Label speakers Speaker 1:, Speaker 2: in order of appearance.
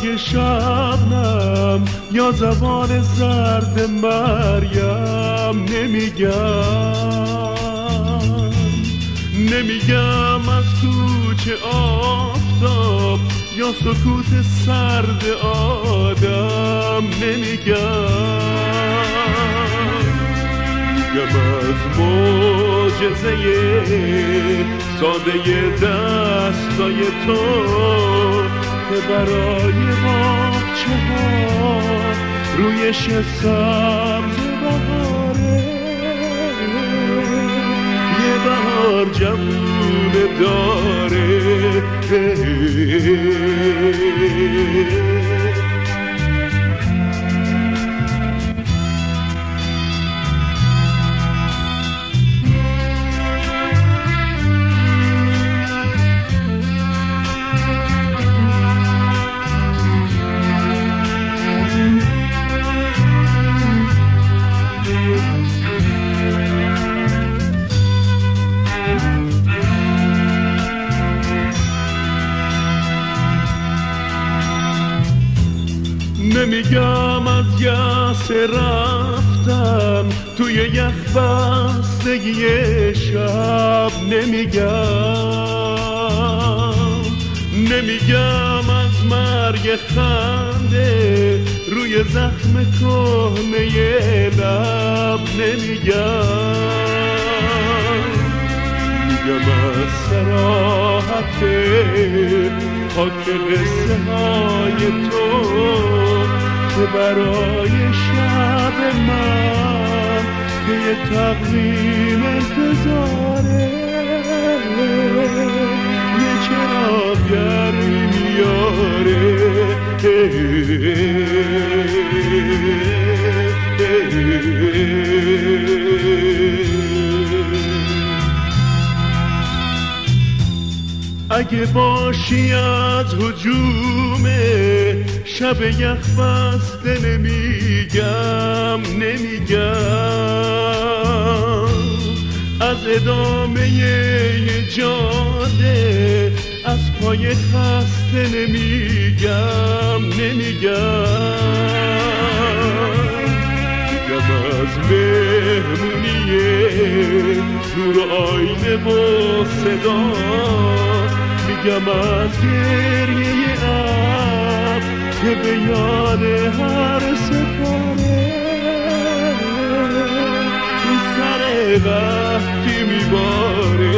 Speaker 1: صدای شبنم یا زبان زرد مریم نمیگم از کوچه آفتاب یا سکوت سرد آدم نمیگم از معجزه ساده دستای تو که برای باغچه ها رویش سبز بهاره یه بهار جوونه داره نمیگم از یأس رفتن توی یخ بستگی شب نمیگم از مرگ خنده روی زخم کهنه لب میگم از صراحت خاک قصه های تو که برای شب من که یه تقویم انتظاره یه چراغ گرمی میاره اگه باشی از هجوم شب یخ بسته نمیگم از ادامه یه جاده از پای خسته نمیگم از مهمونیه نور آینه و صدا میگم از گریه اب که به یاد هر ستاره تو سر وقتی میباره